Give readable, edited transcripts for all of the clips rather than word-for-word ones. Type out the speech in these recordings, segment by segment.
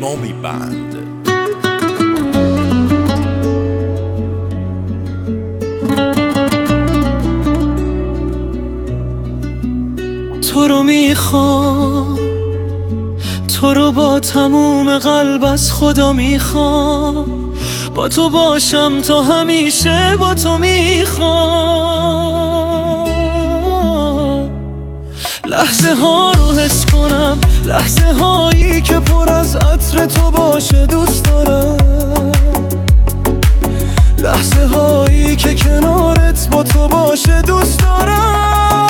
Moby Band. تو رو میخوام، تو رو با تموم قلب از خدا میخوام، با تو باشم تا همیشه با تو میخوام. لحظه ها رو حس کنم، لحظه هایی که پر از عطر تو باشه دوست دارم، لحظه هایی که کنارت با تو باشه دوست دارم.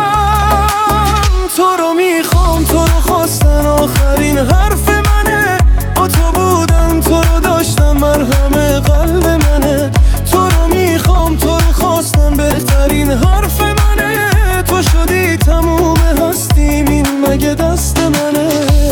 تو رو میخوام، تو رو خواستن آخرین حرف منه، با تو بودم تو رو داشتم مرهم قلب منه. تو رو میخوام، تو رو خواستم بهترین حرف منه، تو شدی تموم هستیم این مگه دست منه.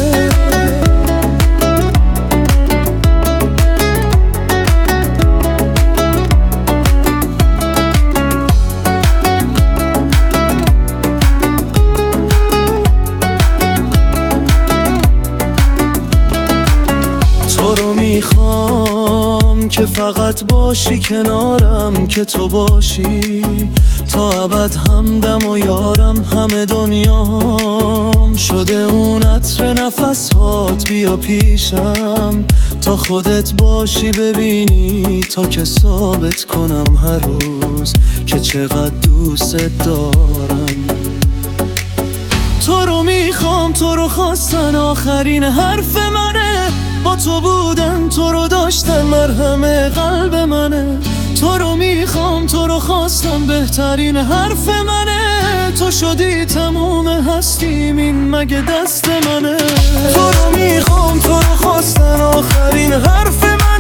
تو رو میخوام که فقط باشی کنارم، که تو باشی تا ابد همدم و یارم. همه دنیام شده اون عطر نفسات، بیا پیشم تا خودت باشی ببینی، تا که ثابت کنم هر روز که چقدر دوست دارم. تو رو میخوام، تو رو خواستن آخرین حرف منه، با تو بودن تو رو داشتن مرهم قلب منه. تو رو میخوام، تو رو خواستم بهترین حرف منه، تو شدی تموم هستیم این مگه دست منه. تو رو میخوام، تو رو خواستن آخرین حرف منه،